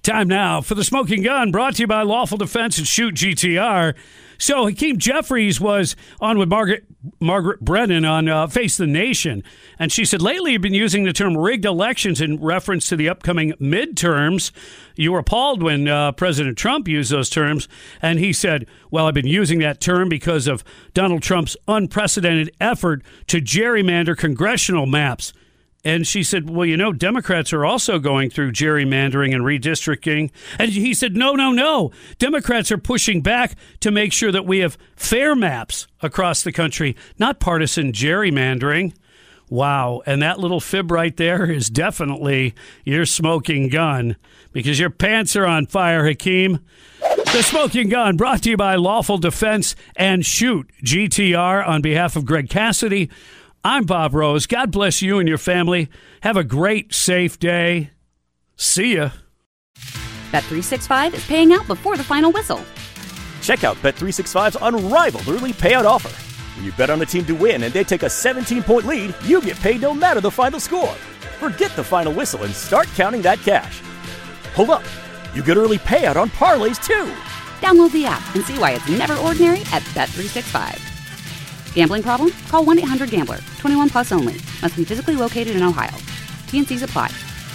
Time now for the Smoking Gun, brought to you by Lawful Defense and Shoot GTR. So Hakeem Jeffries was on with Margaret Brennan on Face the Nation, and she said, lately you've been using the term rigged elections in reference to the upcoming midterms. You were appalled when President Trump used those terms, and he said, well, I've been using that term because of Donald Trump's unprecedented effort to gerrymander congressional maps. And she said, well, you know, Democrats are also going through gerrymandering and redistricting. And he said, no. Democrats are pushing back to make sure that we have fair maps across the country, not partisan gerrymandering. Wow. And that little fib right there is definitely your smoking gun, because your pants are on fire, Hakeem. The Smoking Gun, brought to you by Lawful Defense and Shoot GTR. On behalf of Greg Cassidy, I'm Bob Rose. God bless you and your family. Have a great, safe day. See ya. Bet365 is paying out before the final whistle. Check out Bet365's unrivaled early payout offer. When you bet on a team to win and they take a 17-point lead, you get paid no matter the final score. Forget the final whistle and start counting that cash. Hold up. You get early payout on parlays, too. Download the app and see why it's never ordinary at Bet365. Gambling problem? Call 1-800-GAMBLER. 21 plus only. Must be physically located in Ohio. T&Cs apply.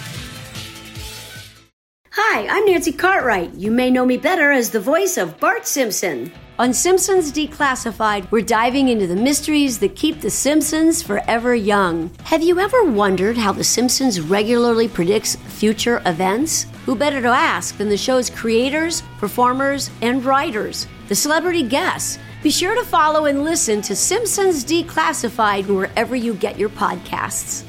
Hi, I'm Nancy Cartwright. You may know me better as the voice of Bart Simpson. On Simpsons Declassified, we're diving into the mysteries that keep the Simpsons forever young. Have you ever wondered how the Simpsons regularly predicts future events? Who better to ask than the show's creators, performers, and writers? The celebrity guests. Be sure to follow and listen to Simpsons Declassified wherever you get your podcasts.